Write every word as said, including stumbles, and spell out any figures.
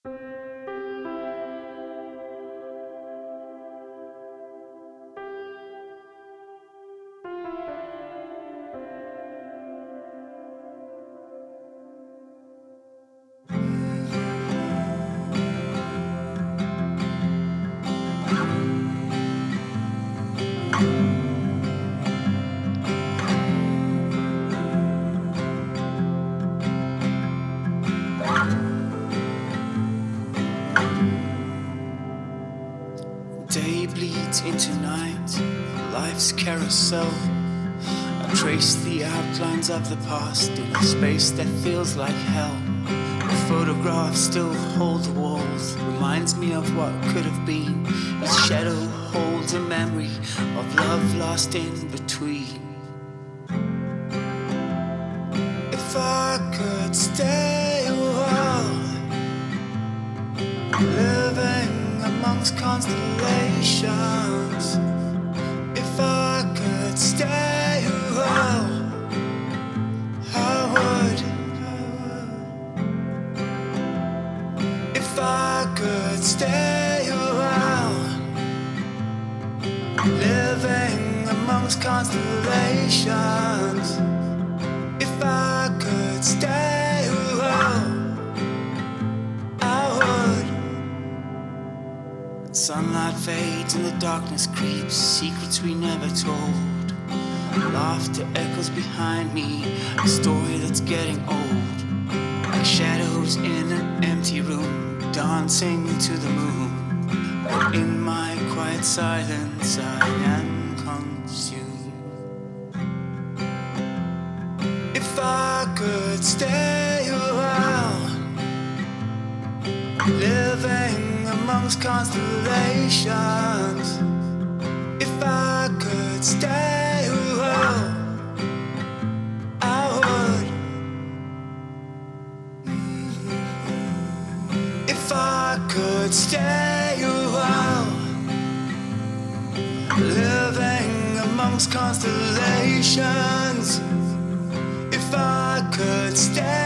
Day bleeds into night, life's carousel. I trace the outlines of the past in a space that feels like hell. The photographs still hold the walls, reminds me of what could have been. Each shadow holds a memory of love lost in between. If I could stay a while, living amongst constellations. If I could stay a while, I would. If I could stay a while, living amongst constellations. If I could stay a while, I would. Sunlight fades and the darkness creeps, secrets we never told. Laughter echoes behind me, a story that's getting old. Like shadows in an empty room, dancing to the moon. But in my quiet silence I am consumed. If I could stay a while, living amongst constellations. If I could stay a while, I would. If I could stay a while, living amongst constellations. If I could stay